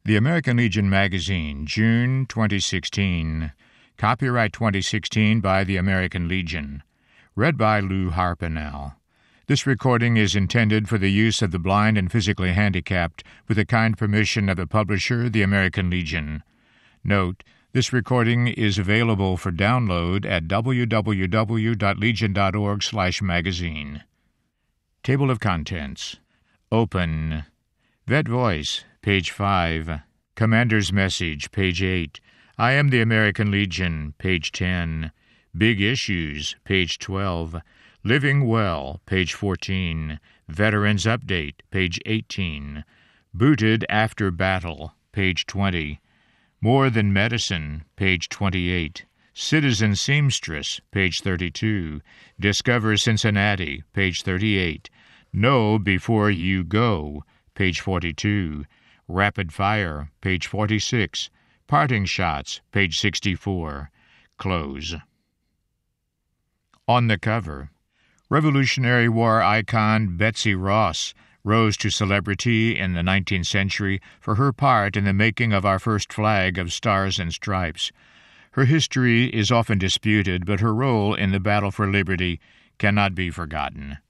The American Legion Magazine, June 2016. Copyright 2016 by the American Legion. Read by Lou Harpinell. This recording is intended for the use of the blind and physically handicapped with the kind permission of the publisher, the American Legion. Note, this recording is available for download at www.legion.org/magazine. Table of Contents. Open. Vet Voice, page 5. Commander's Message, page 8. I Am the American Legion, page 10. Big Issues, page 12. Living Well, page 14. Veterans Update, page 18. Booted After Battle, page 20. More Than Medicine, page 28. Citizen Seamstress, page 32. Discover Cincinnati, page 38. Know Before You Go, page 42. Rapid Fire, page 46. Parting Shots, page 64. Close. On the cover, Revolutionary War icon Betsy Ross rose to celebrity in the 19th century for her part in the making of our first flag of stars and stripes. Her history is often disputed, but her role in the battle for liberty cannot be forgotten.